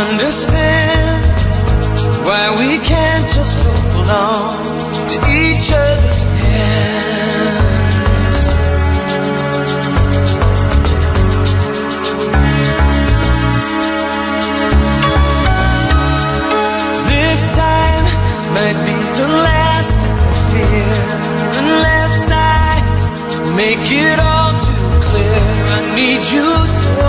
understand why we can't just hold on to each other's hands. This time might be the last I fear, unless I make it all too clear. I need you so.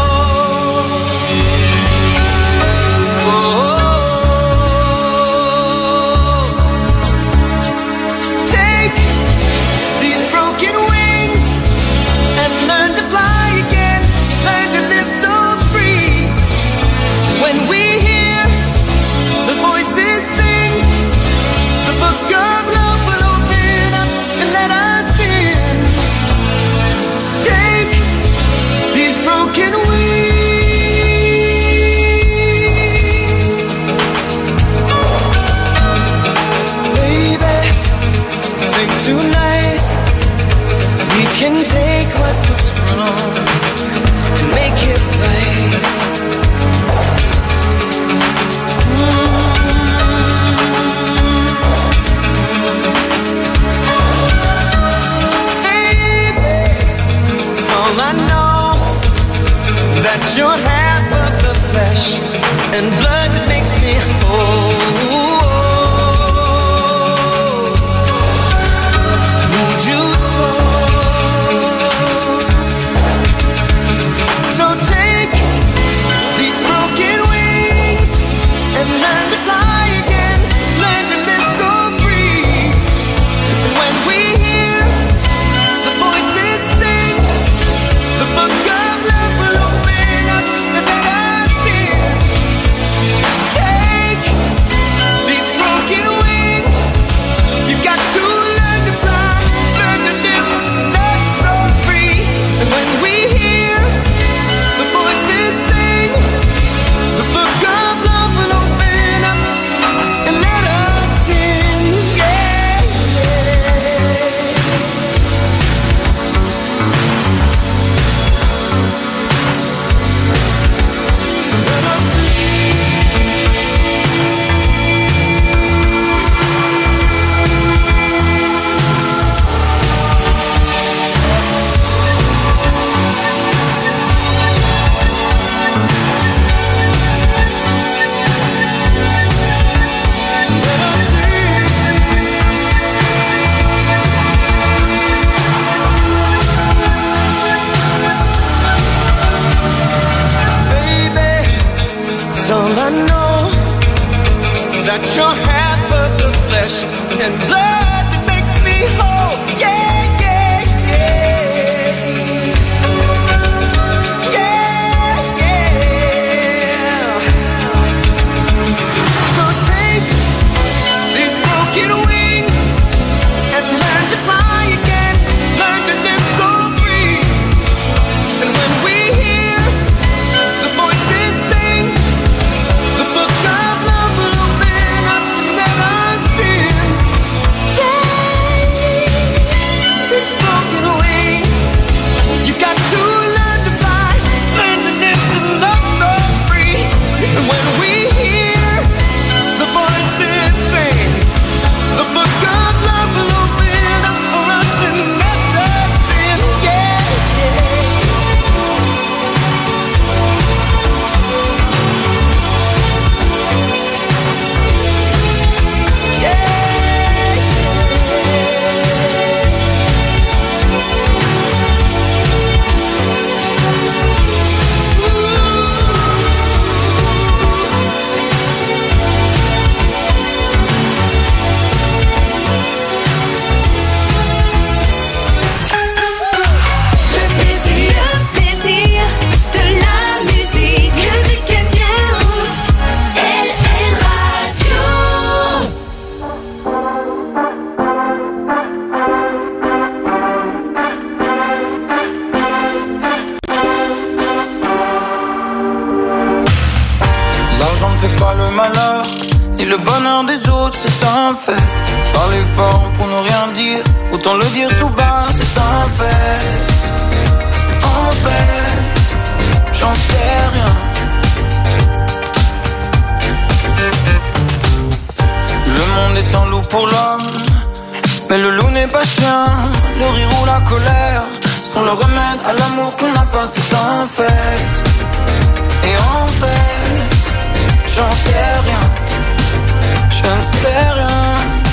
Tonight we can take what was wrong and make it right. Baby, it's all I know, that you're half of the flesh and blood that makes me whole. All I know, that you're half of the flesh and blood that makes me whole. Yeah, yeah, yeah. Yeah, yeah. So take these broken wings and learn to fly again. Learn to live so free. And when we hear the voices sing, the book of love will open up and let us in. le bonheur des autres, c'est un fait. Parler fort pour ne rien dire, autant le dire tout bas, c'est un fait. En fait, j'en sais rien. monde est un loup pour l'homme, mais le loup n'est pas chien. Le rire ou la colère sont le remède à l'amour qu'on n'a pas, c'est un fait. Et en fait, j'en sais rien, je ne sais rien.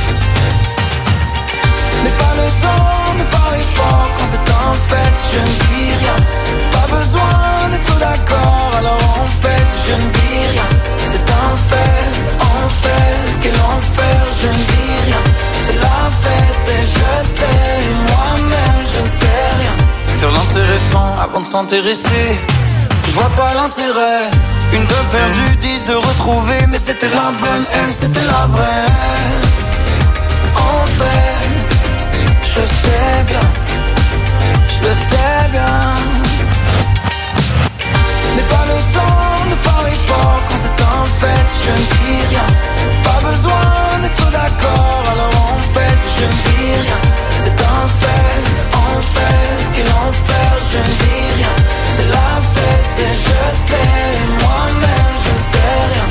Mais pas le temps de parler fort quand c'est un fait, je ne dis rien. Pas besoin d'être d'accord, alors en fait, je ne dis rien. C'est un fait, en fait, quel enfer, je ne dis rien. C'est la fête et je sais, moi-même, je ne sais rien. Faire l'intéressant avant de s'intéresser, je vois pas l'intérêt. Une de perdue, 10 de retrouvée, mais c'était la bonne, elle, c'était la vraie. En fait, je le sais bien, je le sais bien. Mais pas le temps de parler fort quand c'est un fait, je ne dis rien. Pas besoin d'être d'accord, alors en fait, je ne dis rien. C'est un fait, en fait, quel enfer, je ne dis rien. C'est la fête et je sais, moi-même, je ne sais rien.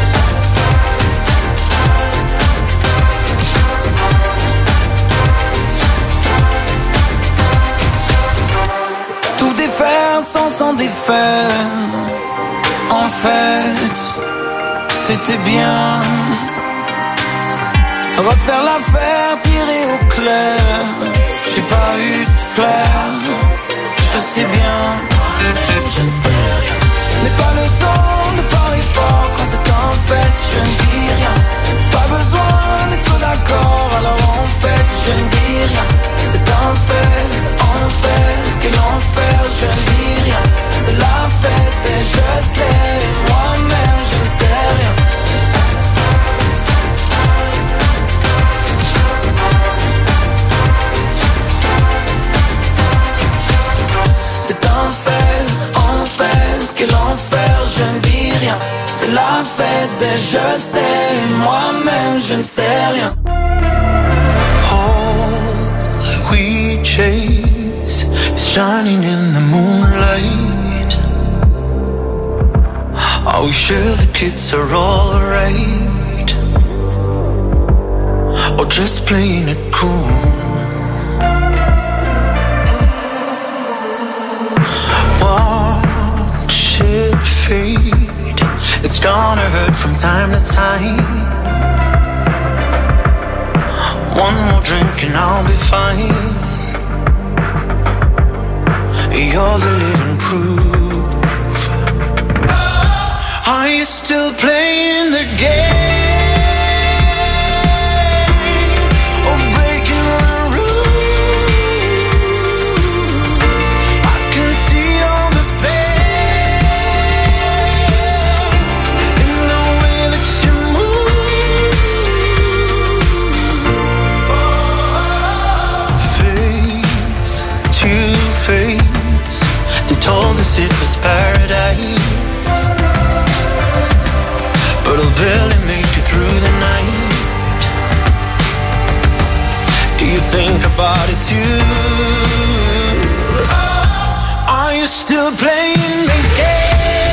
Tout défaire sans s'en défaire. En fait, c'était bien. Refaire l'affaire, tirer au clair. J'ai pas eu de flair. Je sais bien, je ne sais rien. Mais pas le temps de parler fort quand c'est un fait, je ne dis rien. Pas besoin d'être d'accord, alors en fait, je ne dis rien. C'est un fait, en fait, quel enfer, je ne dis rien. C'est la fête et je sais, moi-même, je ne sais rien. C'est un fait, en fait, quel enfer, je ne dis rien. C'est la fête et je sais, moi-même, je ne sais rien. All we chase is shining in the moonlight. Are we sure the kids are alright? Or just playing it cool? Watch it fade. It's gonna hurt from time to time. One more drink and I'll be fine. You're the living proof. Are you still playing the game? Told us it was paradise, but I'll barely make it through the night. Do you think about it too? Are you still playing the game?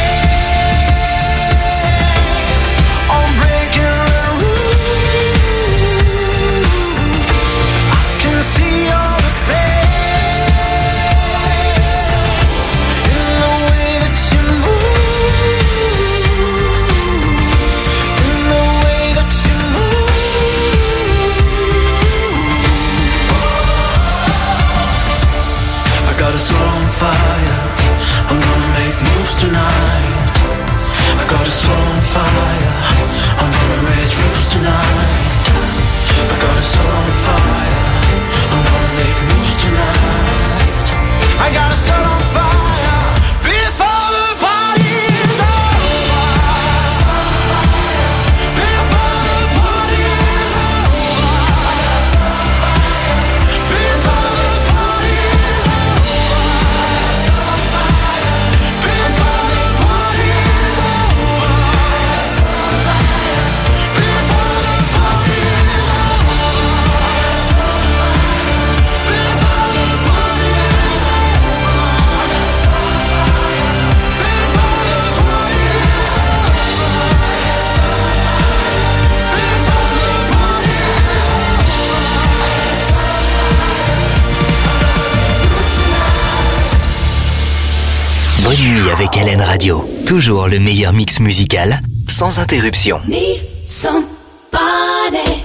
Fire, I'm gonna make moves tonight. I got a soul on fire, I'm gonna raise roofs tonight. I got a soul on fire, I'm gonna make moves tonight. I got a soul on fire before the party's over. Before the party's over. Before the party's over. Bonne nuit avec Hélène Radio. Toujours le meilleur mix musical, sans interruption. Need somebody.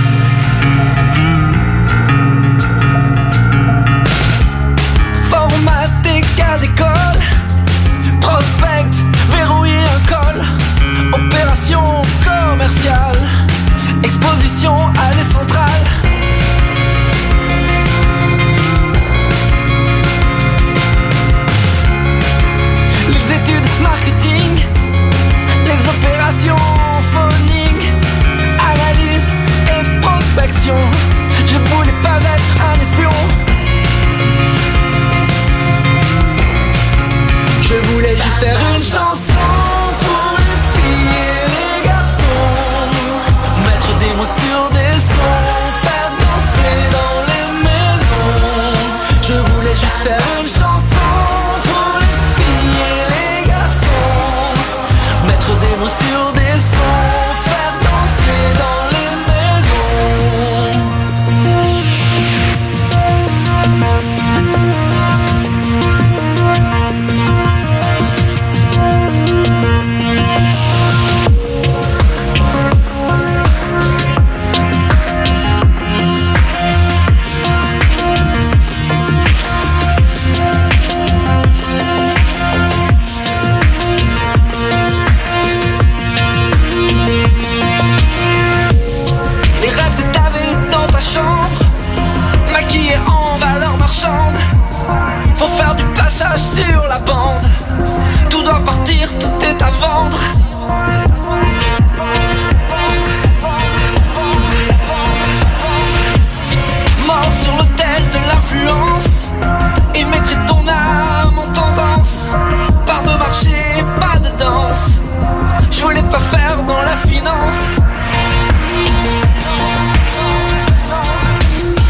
Format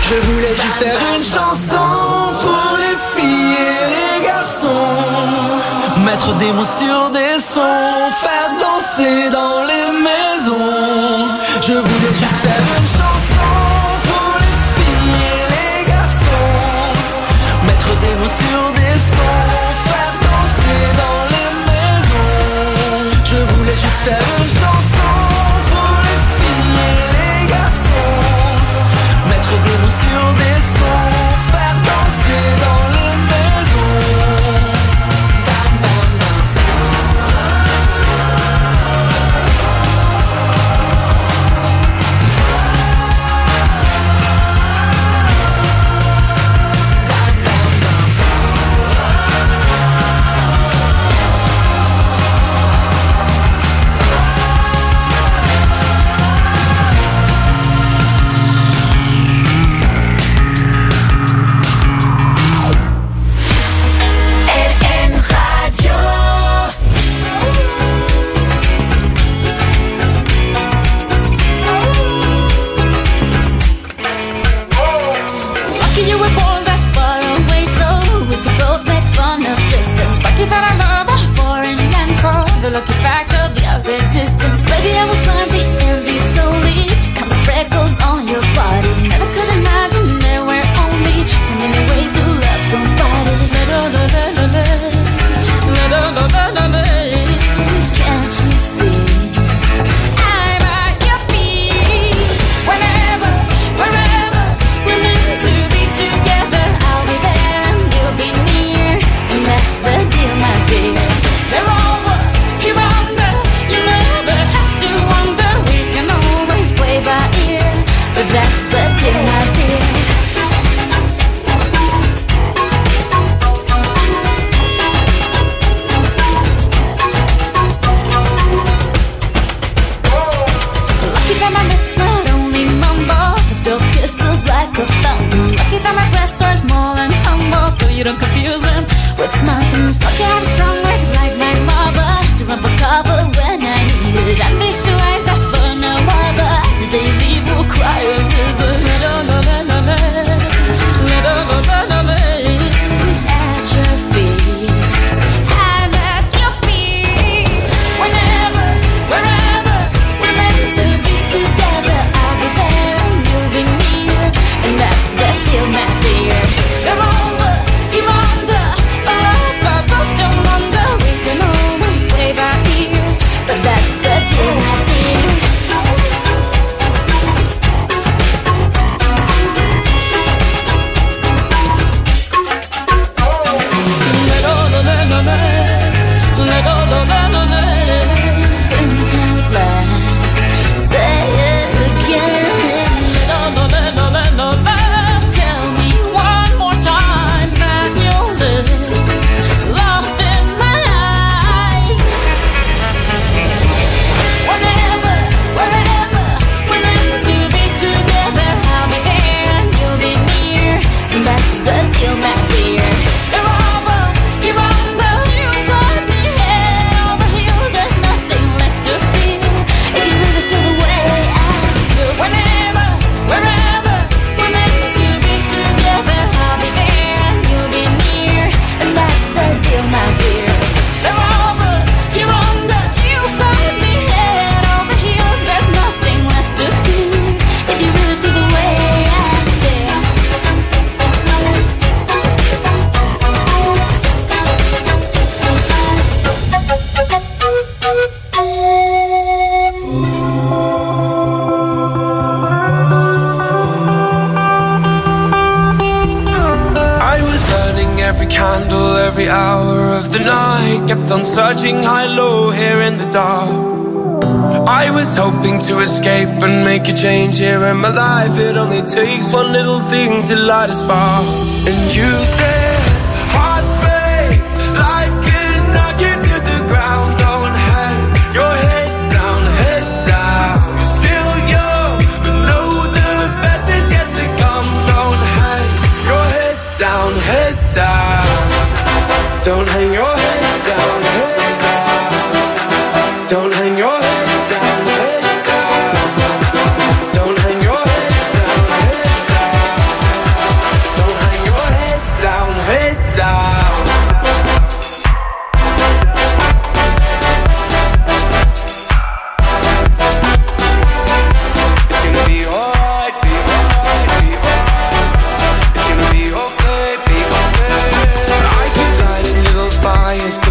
Je voulais juste faire une chanson pour les filles et les garçons, mettre des mots sur des sons, faire danser dans les maisons. Je voulais juste faire une chanson pour les filles et les garçons, mettre des mots sur des sons, faire danser dans les maisons. Je voulais juste faire une chanson pour les filles et les garçons, mettre des mots sur des sons, faire danser dans les maisons. Searching high-low here in the dark, I was hoping to escape and make a change here in my life. It only takes one little thing to light a spark. And you said, hearts break, life can knock you to the ground. Don't hang your head down, head down. You're still young, but know the best is yet to come. Don't hang your head down, head down. Don't hang your head down, head down. Don't hang your head down, head down. Don't hang your head down, head down.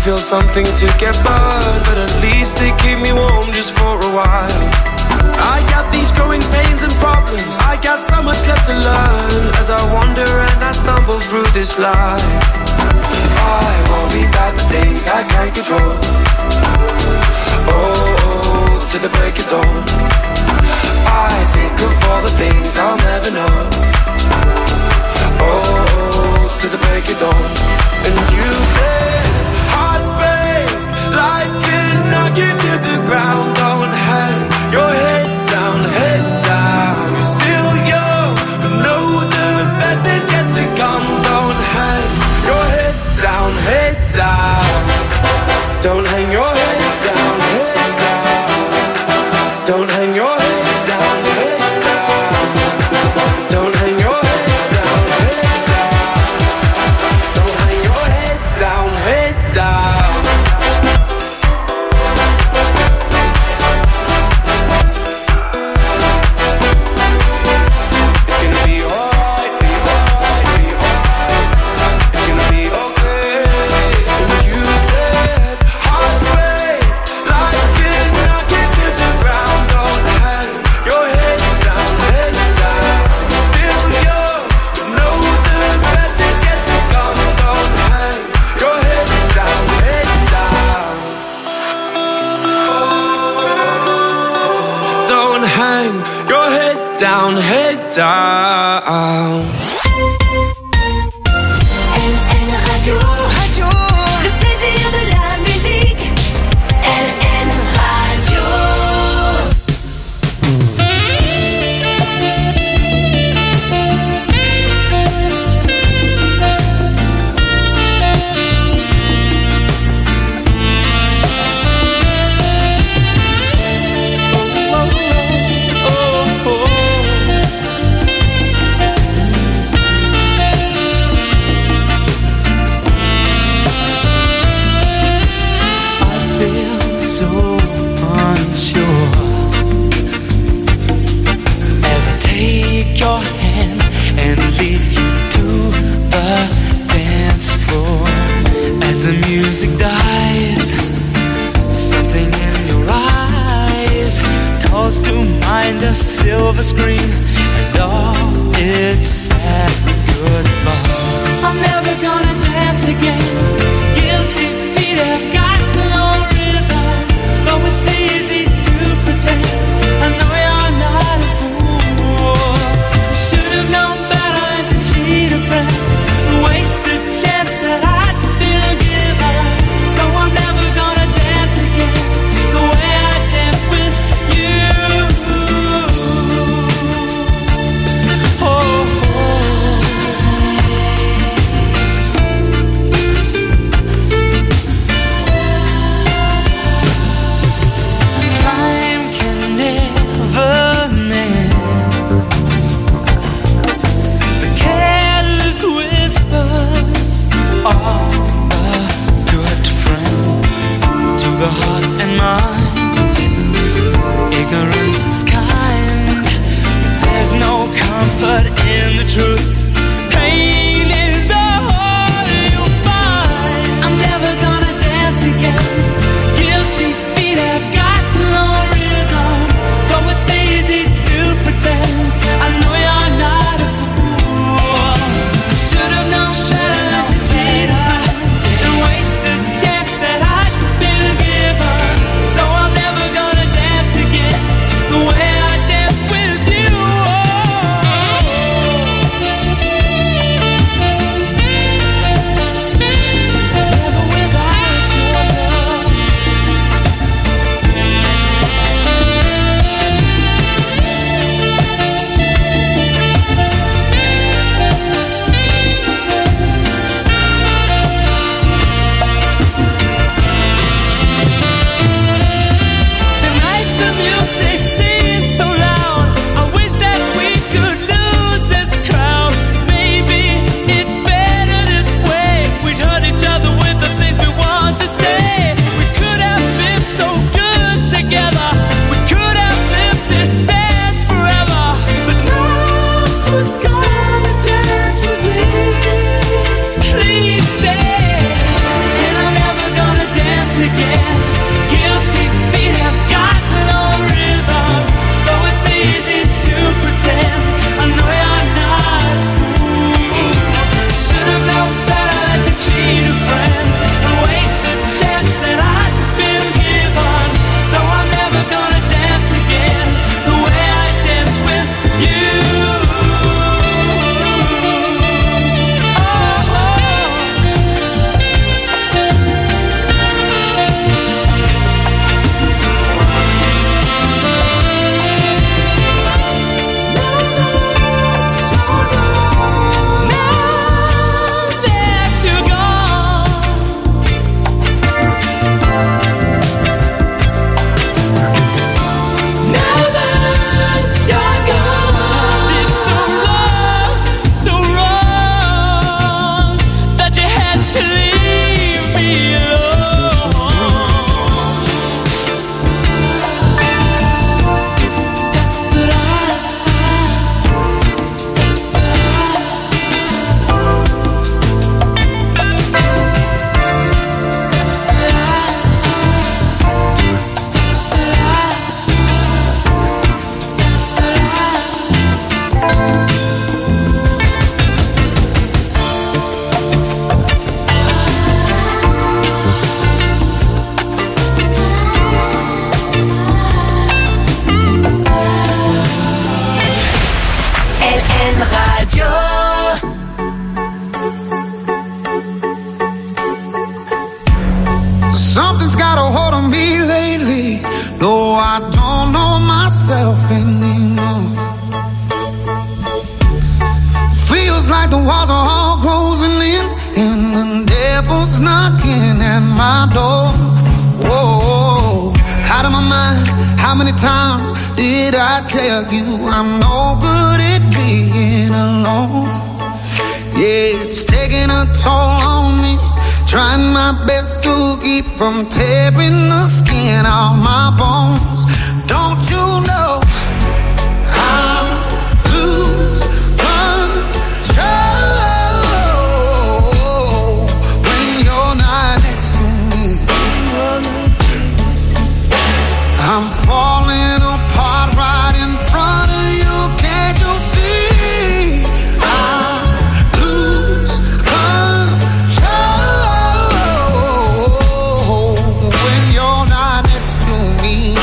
feel something to get burned, but at least they keep me warm just for a while. I got these growing pains and problems, I got so much left to learn as I wander and I stumble through this life. I worry about the things I can't control. Oh, to the break of dawn. I think of all the things I'll never know. Oh, to the break of dawn. And you said, hearts break, life can knock you to the ground. Don't hang your head down, head down. You're still young, but know the best is yet to come. Don't hang your head down, head down. Don't hang your head down, head down. Don't hang your head down, head down. Don't hang your head down, head down. Don't hang your head down, head down. It's gonna be alright, be alright, be alright. It's gonna be okay. And you said, hearts break, life can knock you to the ground. Don't hang your head down, head down. Still young, but know the best is yet to come. Don't hang your head down, head down. Don't hang your head down, head down. LN Radio, le plaisir de la musique. LN Radio. So unsure as I take your hand and lead you to the dance floor. As the music dies, something in your eyes calls to mind a silver screen and all its sad goodbye. I'm never gonna dance again. Guilty feet have got no rhythm. Though it's easy to pretend, I know you're not a fool. Should have known better than to cheat a friend, waste the chance that I'd been given. So I'm never gonna dance again the way I danced with you. Time can never mend the careless whispers of a good friend to the heart and mind. Ignorance is kind. There's no comfort in the truth. Pain is the whole you'll find. I'm never gonna dance again. Guilty feet have got no rhythm. Though it's easy to pretend, I know you're not a fool. I should have known better than to cheat a friend and waste the chance that I'd been given. So I'm never gonna dance again the way I danced with you. Radio. Something's got a hold on me lately. No, I don't know myself anymore. Feels like the walls are all closing in, and the devil's knocking at my door. Whoa, out of my mind. How many times did I tell you I'm no good at being alone? Yeah, it's taking a toll on me. Trying my best to keep from tearing the skin off my bones. Don't you know I lose control when you're not next to me? I'm falling apart right in front of you. Can't you see? I lose control when you're not next to me.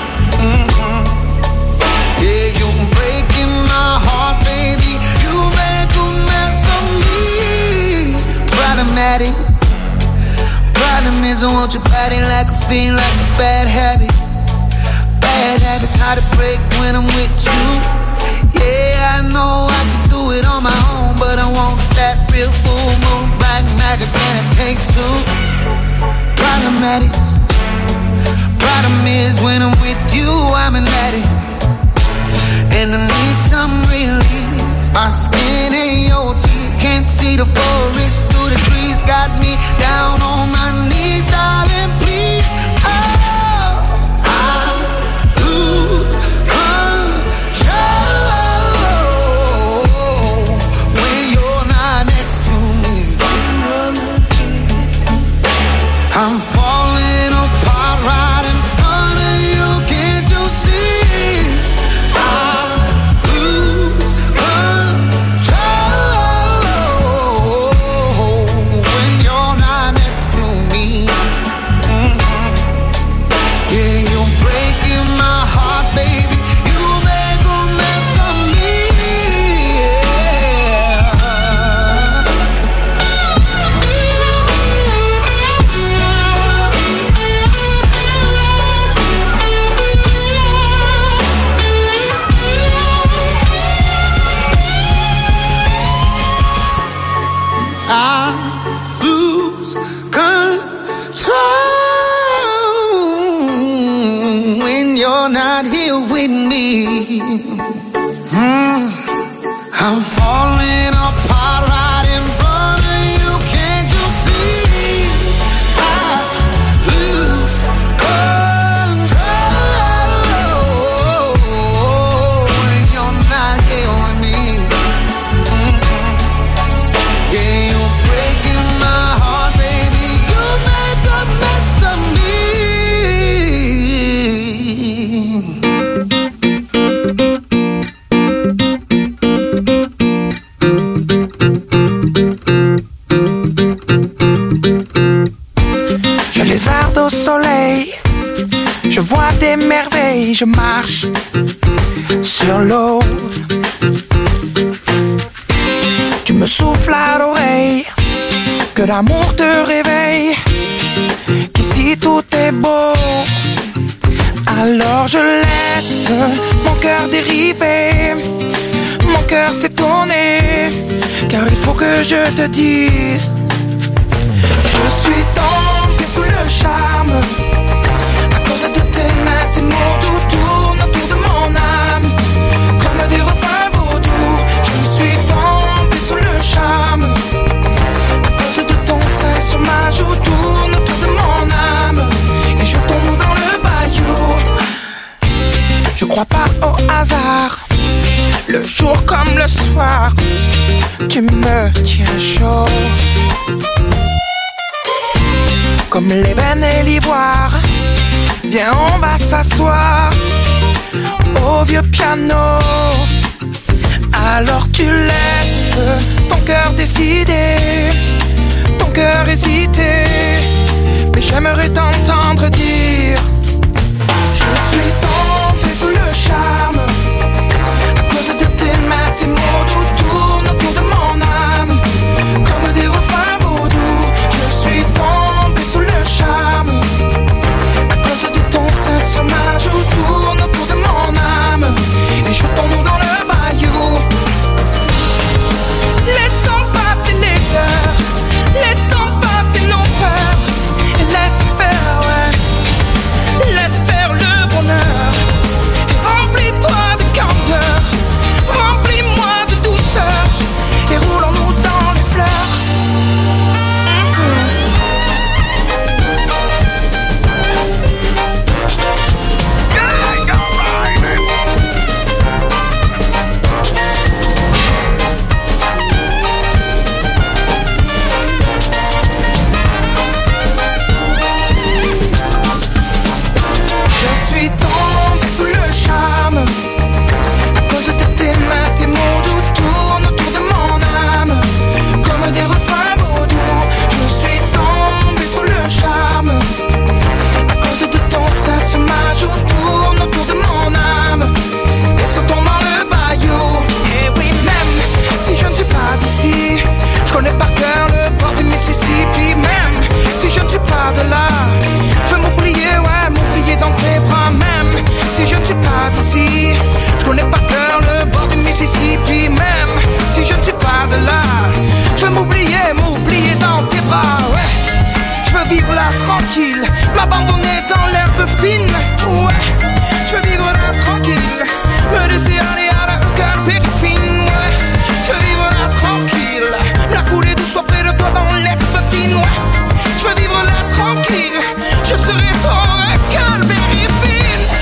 Yeah, you're breaking my heart, baby. You make a mess of me. Problematic. Problem is I want your body like a fiend, like a bad habit. Bad habits hard to break when I'm with you. Yeah, I know I can do it on my own, but I want that real full moon black magic, and it takes two. Problematic. Problem is when I'm with you, I'm an addict, and I need some relief. My skin ain't your teeth, can't see the forest through the trees. Got me down on my knees, darling, please. I'm falling apart right in front of you. Can't you see? I lose control when you're not next to me. Yeah, you're breaking my heart, baby. You make a mess of me. I lose control when you're not here with me. I'm falling apart right in front of you. Can't you see? I lose control when you're not here with me. Yeah, you're breaking my heart, baby. You make a mess of me. Je lézarde au soleil, je vois des merveilles, je marche sur l'eau. Tu me souffles à l'oreille, que l'amour te réveille, qu'ici tout est beau. Alors je laisse mon cœur dériver, mon cœur s'étonner, car il faut que je te dise, je suis tombé sous le charme, à cause de tes mains, tes mots doux tournent autour de mon âme, comme des refrains vaudous. Je suis tombé sous le charme, à cause de ton sein sur ma joue, tourne autour de mon âme, et je tombe dans le bayou. Je crois pas au hasard, le jour comme le soir, tu me tiens chaud. Comme l'ébène et l'ivoire, viens on va s'asseoir au vieux piano. Alors tu laisses ton cœur décider, ton cœur hésiter, mais j'aimerais t'entendre dire, je suis tombé sous le charme, à cause de tes mains, tes mots doux tournent Périphine, ouais. Je veux vivre là tranquille, me laisser aller à la cœur Périphine, ouais. Je veux vivre là tranquille, la couler douce auprès de toi dans l'herbe fine, ouais. Je veux vivre là tranquille, je serai ton cœur Périphine.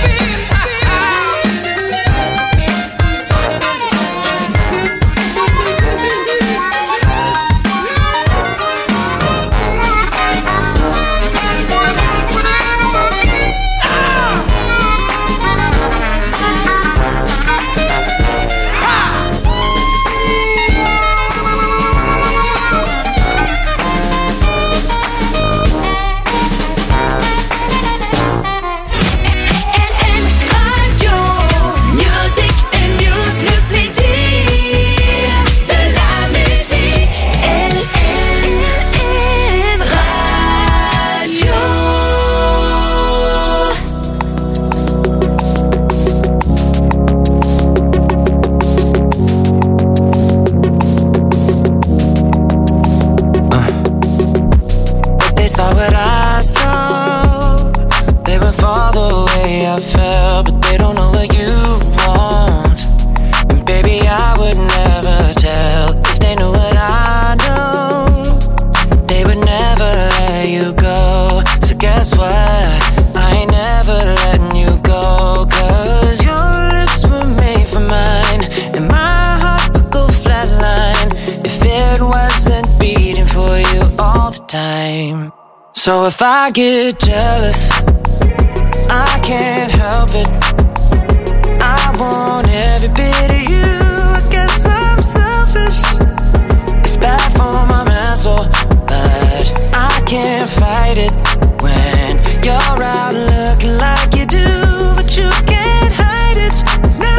So if I get jealous, I can't help it. I want every bit of you. I guess I'm selfish. It's bad for my mental, but I can't fight it when you're out looking like you do, but you can't hide it. No,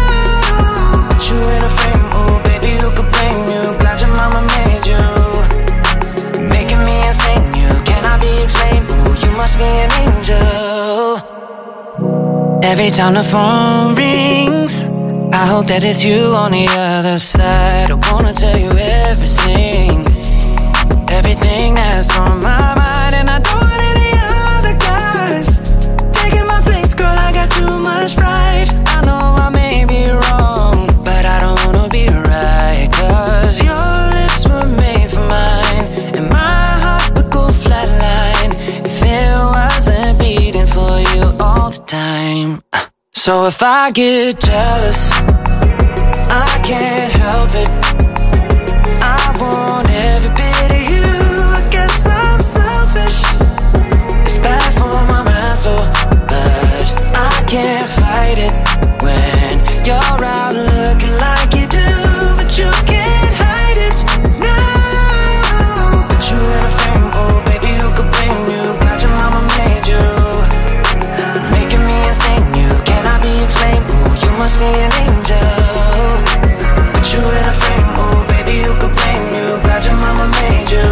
put you in a frame, oh baby, who could blame you? Glad your mama made you, making me insane. You cannot be explained. Ooh, you must be an angel. Every time the phone rings, I hope that it's you on the other side. I wanna tell you everything, everything that's on my mind. And I don't want any other guys taking my place, girl, I got too much pride. I know I may be wrong, but I don't wanna be right, 'cause your lips were made for mine, and my heart would go flatline if it wasn't beating for you all the time. So if I get jealous, I can't help it. I want every bit of you. I guess I'm selfish. It's bad for my mental, but I can't fight it when you're out looking like you do, but you can't hide it. No, put you in a frame, oh baby, who could blame you? Glad your mama made you, making me insane. You cannot be explained. Ooh, you must be an angel. Put you in a frame, oh baby, who could blame you? Glad your mama made you,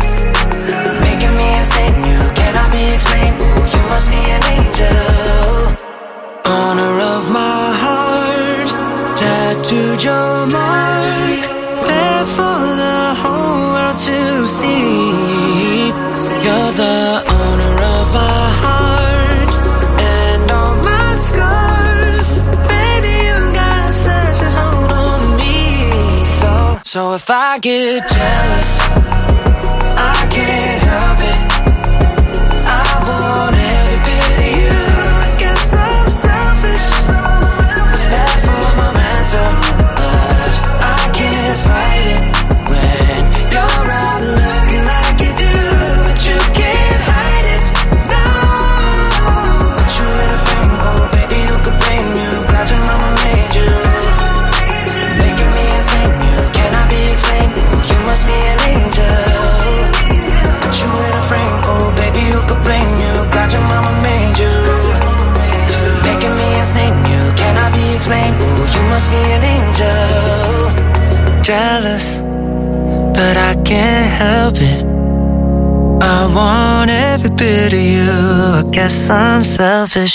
making me insane. You cannot be explained. Ooh, you must be an angel. Honor of my heart, tattooed your mark, there for the whole world to see. You're the owner of my heart and all my scars. Baby, you got such a hold on me. So if I get jealous, I can't help it. I want every bit of you. I guess I'm selfish. It's bad for my mental, but I can't fight it when you're out looking like you do, but you can't hide it. No, put you in a frame, oh baby, who could blame you? Glad your mama made you, making me insane. You cannot be explained. Ooh, you must be an angel. Put you in a frame, oh baby, who could blame you? Glad your mama made you, making me insane. You cannot be explained. Ooh, you must be an angel. Jealous, but I can't help it. I want every bit of you. I guess I'm selfish.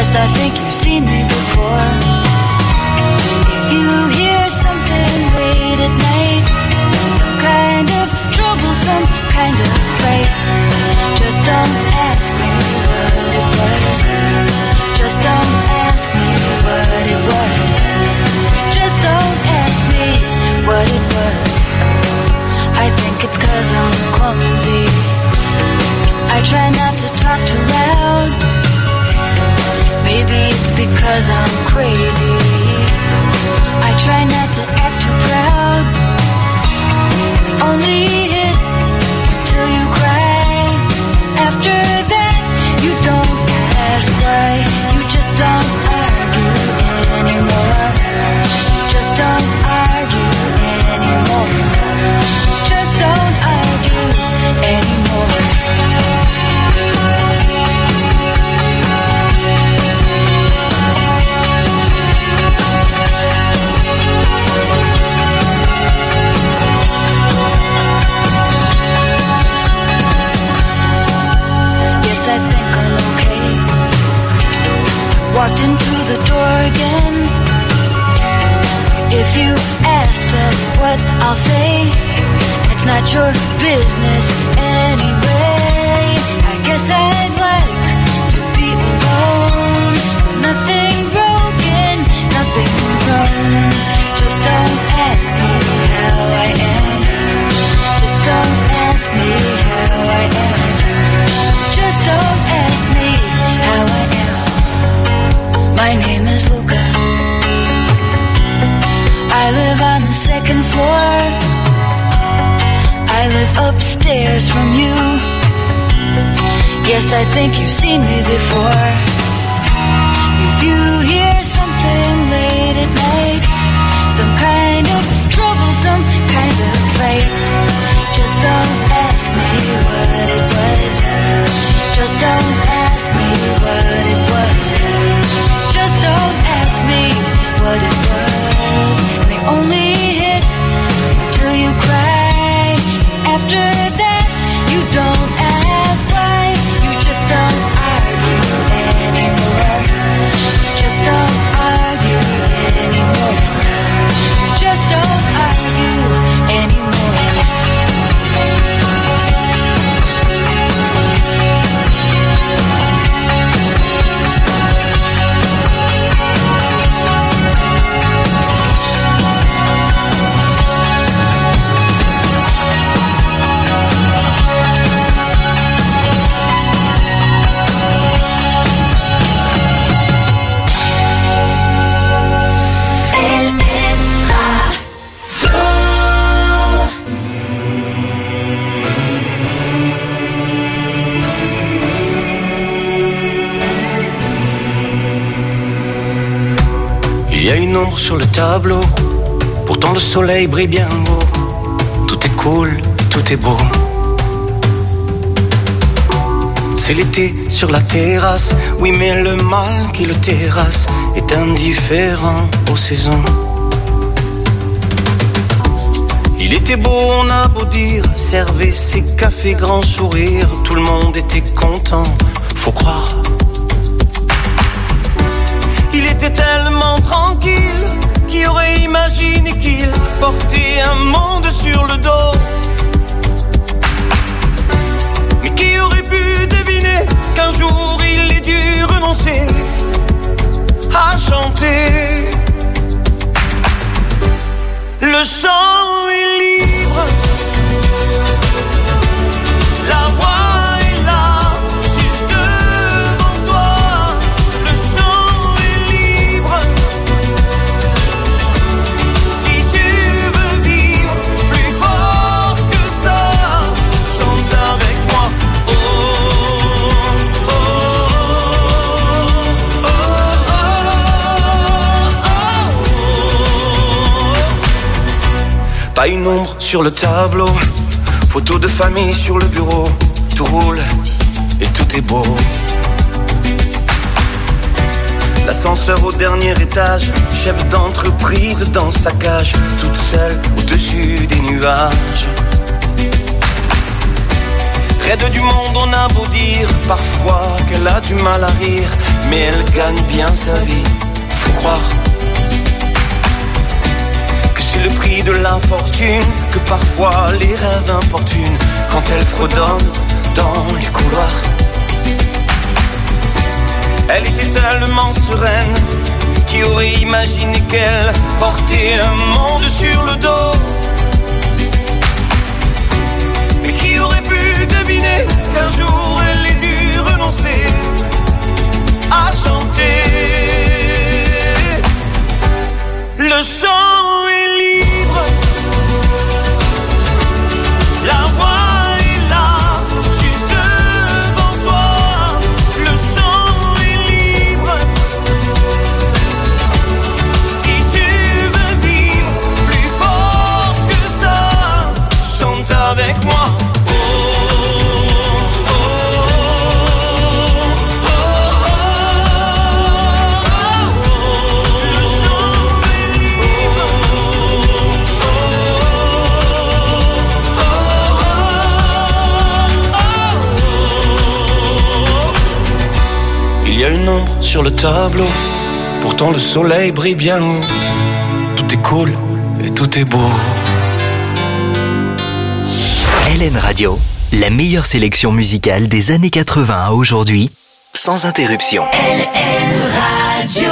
Yes, I think you've seen me before. If you hear something late at night, some kind of trouble, some kind of fight, just don't ask me what it was. Just don't ask me what it was. Just don't ask me what it was. I think it's 'cause I'm clumsy. I try not to talk too loud. Maybe it's because I'm crazy. I try not to act too proud. Only hit till you cry. After that, you don't ask why. You just don't argue anymore. Just don't argue anymore. Just don't argue anymore. I think I'm okay. Walked into the door again. If you ask, that's what I'll say. It's not your business anyway. I guess I'd like to be alone. Nothing broken, nothing wrong. Just don't ask me how I am. Just don't ask me how I am. Just don't ask me how I am. My name is Luca. I live on the second floor. I live upstairs from you. Yes, I think you've seen me before. If you hear something late at night, some kind of trouble, some kind of fight, just don't ask me what it was. Just don't ask me what it was. Just don't ask me what it was. And they only hit till you cry. After that, you don't ask why. You just don't argue anymore. Just don't argue anymore. You just don't argue anymore. Il y a une ombre sur le tableau, pourtant le soleil brille bien haut. Tout est cool, tout est beau. C'est l'été sur la terrasse, oui mais le mal qui le terrasse est indifférent aux saisons. Il était beau, on a beau dire, servait ses cafés grand sourire, tout le monde était content, faut croire. Il était tellement tranquille, qui aurait imaginé qu'il portait un monde sur le dos. Mais qui aurait pu deviner qu'un jour il ait dû renoncer à chanter. Le chant est libre, la voix est là, juste devant toi. Le chant est libre, si tu veux vivre plus fort que ça, chante avec moi. Oh, oh, oh, oh, oh, oh. Pas une ombre sur le tableau, photo de famille sur le bureau, tout roule et tout est beau. L'ascenseur au dernier étage, chef d'entreprise dans sa cage, toute seule au-dessus des nuages. Raide du monde, on a beau dire parfois qu'elle a du mal à rire, mais elle gagne bien sa vie, faut croire que c'est le prix de l'infortune, que parfois les rêves importunent quand elle fredonne dans les couloirs. Elle était tellement sereine, qui aurait imaginé qu'elle portait un monde sur le dos? Et qui aurait pu deviner qu'un jour elle ait dû renoncer à chanter? Le chant est libre, la voix est là, juste devant toi. Le chant est libre, si tu veux vivre plus fort que ça, chante avec moi. Il y a une ombre sur le tableau, pourtant le soleil brille bien haut. Tout est cool et tout est beau. LN Radio, la meilleure sélection musicale des années 80 à aujourd'hui, sans interruption. LN Radio.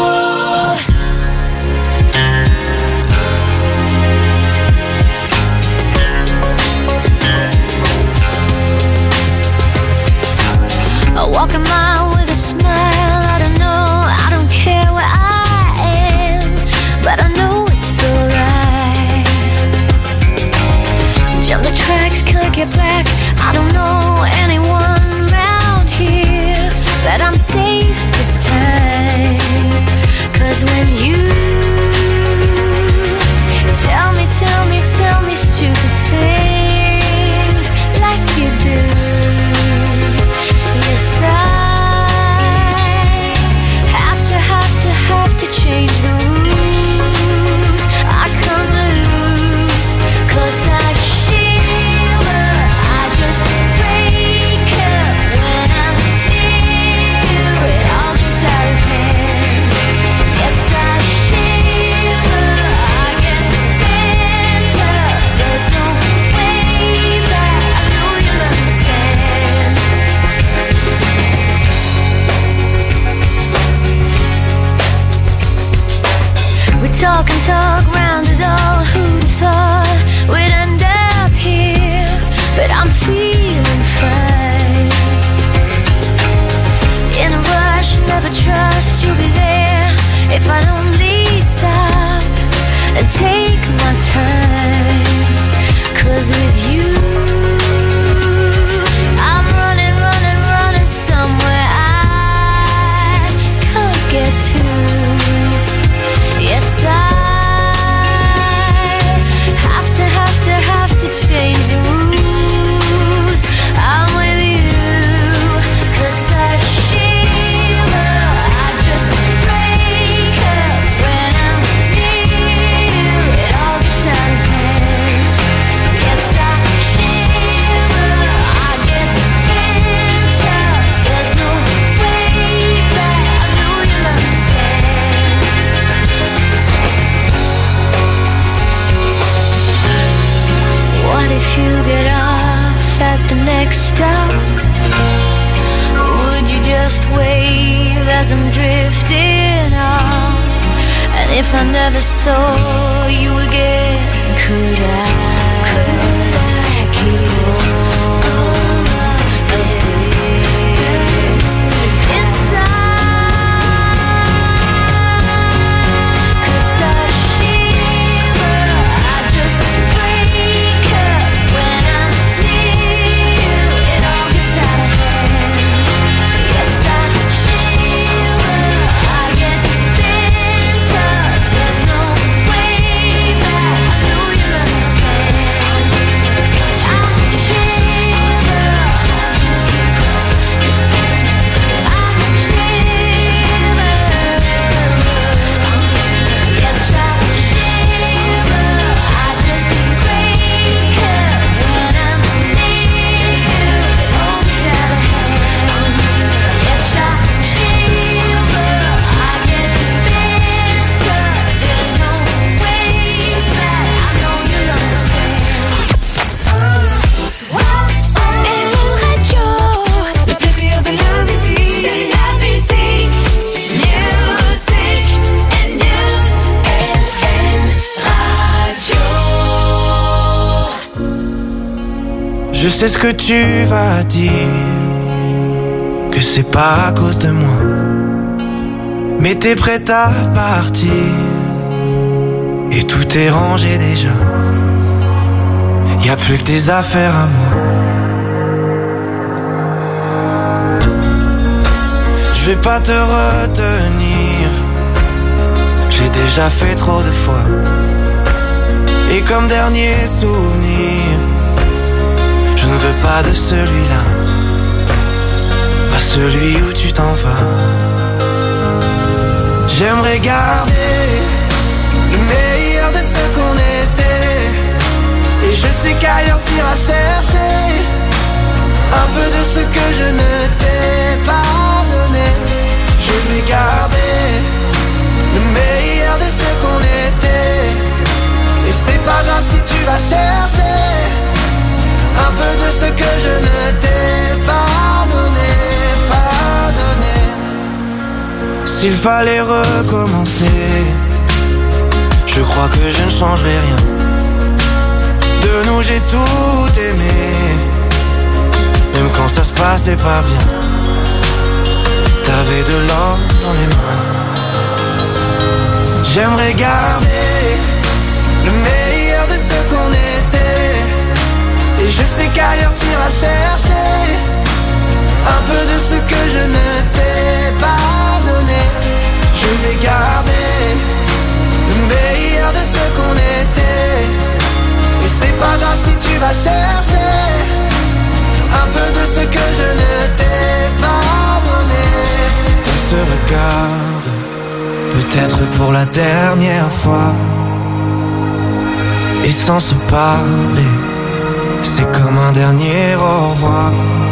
I walk a mile with a smile. I don't know, I don't care where I am, but I know it's alright. Jump the tracks, can't get back. I don't know anyone around here, but I'm safe this time. 'Cause when you tell me stupid things like you do, yes, I have to change the rules. I can't lose, 'cause I shiver, I just break up when I'm near you. It all gets out of hand. Yes, I shiver, I get bent up. There's no way back, I know you'll understand. We talk and talk round it all. Who'd have thought we'd end up here? But I'm feeling fine. In a rush, never trust you'll be there if I'd only stop and take my time. 'Cause with you, I'm running somewhere I can't get to. Yes, I have to change the rules. I'm with you, 'cause I shiver, I just break up when I'm near you. It all gets out of hand. Yes, I shiver, I get bent up. There's no way back, I know you'll understand. What if you get off at the next stop? Would you just wave as I'm drifting off? And if I never saw you again, could I keep all of this inside? 'Cause I shiver, I just break up when I'm near you. It all gets out of hand. Yes, I shiver, I get bent up. There's no way back, I know you'll understand. Je sais ce que tu vas dire, que c'est pas à cause de moi. Mais t'es prête à partir, et tout est rangé déjà. Y'a plus que des affaires à moi. Je vais pas te retenir, j'ai déjà fait trop de fois. Et comme dernier souvenir, je ne veux pas de celui-là, pas celui où tu t'en vas. J'aimerais garder le meilleur de ce qu'on était, et je sais qu'ailleurs t'iras chercher un peu de ce que je ne t'ai pas donné. Je vais garder le meilleur de ce qu'on était, et c'est pas grave si tu vas chercher un peu de ce que je ne t'ai pas donné, pas donné. S'il fallait recommencer, je crois que je ne changerai rien. De nous j'ai tout aimé, même quand ça se passait pas bien. T'avais de l'or dans les mains. J'aimerais garder le meilleur de ce qu'on était, et je sais qu'ailleurs t'iras chercher un peu de ce que je ne t'ai pas donné. Je vais garder le meilleur de ce qu'on était, et c'est pas grave si tu vas chercher un peu de ce que je ne t'ai pas donné. On se regarde, peut-être pour la dernière fois, et sans se parler, c'est comme un dernier au revoir.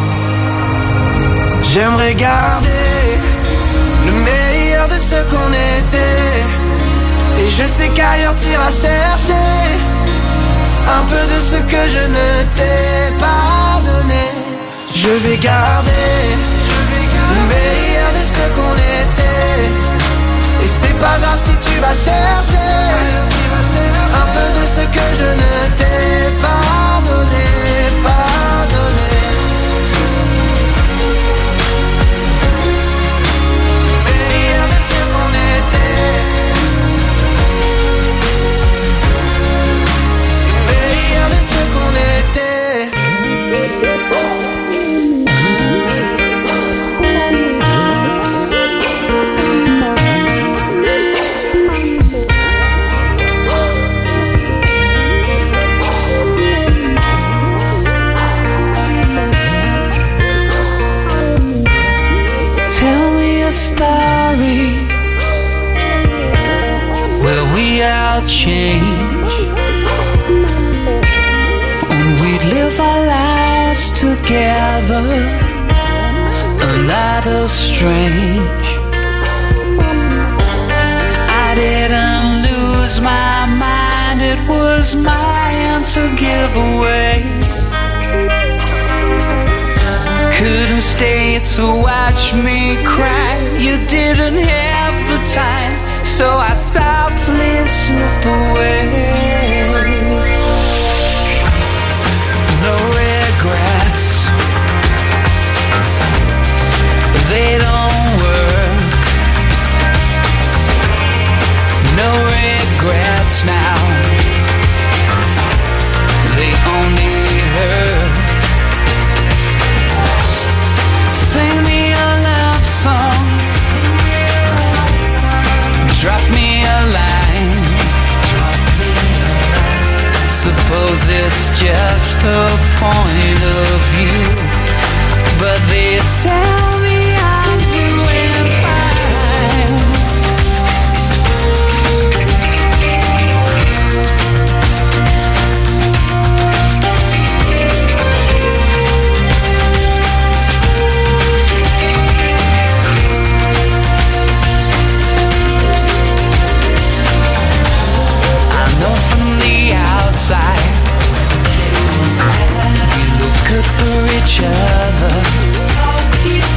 J'aimerais garder le meilleur de ce qu'on était, et je sais qu'ailleurs t'iras chercher un peu de ce que je ne t'ai pas donné. Je vais garder le meilleur de ce qu'on était, et c'est pas grave si tu vas chercher un peu de ce que je ne t'ai pas donné, pas donné. Story where we all change and we'd live our lives together, a lot strange. I didn't lose my mind, it was my answer giveaway. Couldn't stay to watch me cry, you didn't have the time, so I softly slip away. No regrets, they don't work. No regrets now, they only hurt. Sing me a love song, drop me a line. Suppose it's just a point of view, but they tell me I'm doing fine. We look good for each other,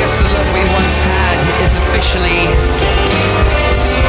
lost the love we once had is officially